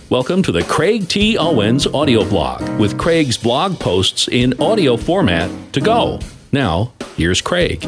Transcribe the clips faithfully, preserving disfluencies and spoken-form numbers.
Welcome to the Craig T. Owens audio blog with Craig's blog posts in audio format to go. Now, here's Craig.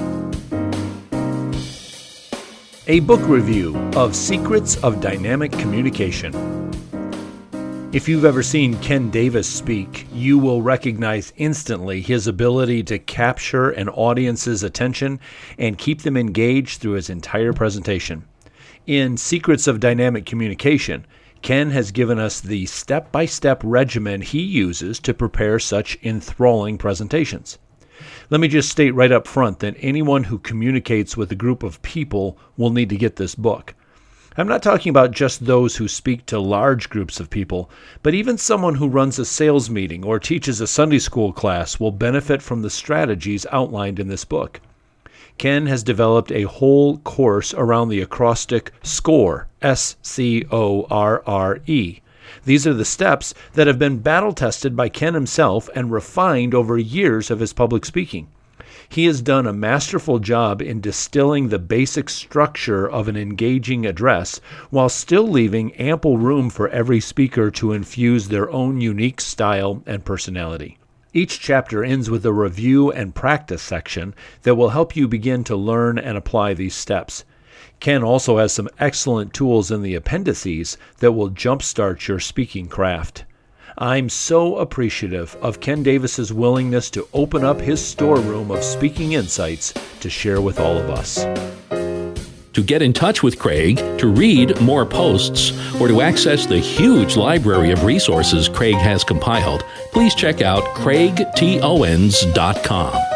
A book review of Secrets of Dynamic Communication. If you've ever seen Ken Davis speak, you will recognize instantly his ability to capture an audience's attention and keep them engaged through his entire presentation. In Secrets of Dynamic Communication, Ken has given us the step-by-step regimen he uses to prepare such enthralling presentations. Let me just state right up front that anyone who communicates with a group of people will need to get this book. I'm not talking about just those who speak to large groups of people, but even someone who runs a sales meeting or teaches a Sunday school class will benefit from the strategies outlined in this book. Ken has developed a whole course around the acrostic SCORE, S C O R R E. These are the steps that have been battle-tested by Ken himself and refined over years of his public speaking. He has done a masterful job in distilling the basic structure of an engaging address while still leaving ample room for every speaker to infuse their own unique style and personality. Each chapter ends with a review and practice section that will help you begin to learn and apply these steps. Ken also has some excellent tools in the appendices that will jumpstart your speaking craft. I'm so appreciative of Ken Davis's willingness to open up his storeroom of speaking insights to share with all of us. To get in touch with Craig, to read more posts, or to access the huge library of resources Craig has compiled, please check out craig t owens dot com.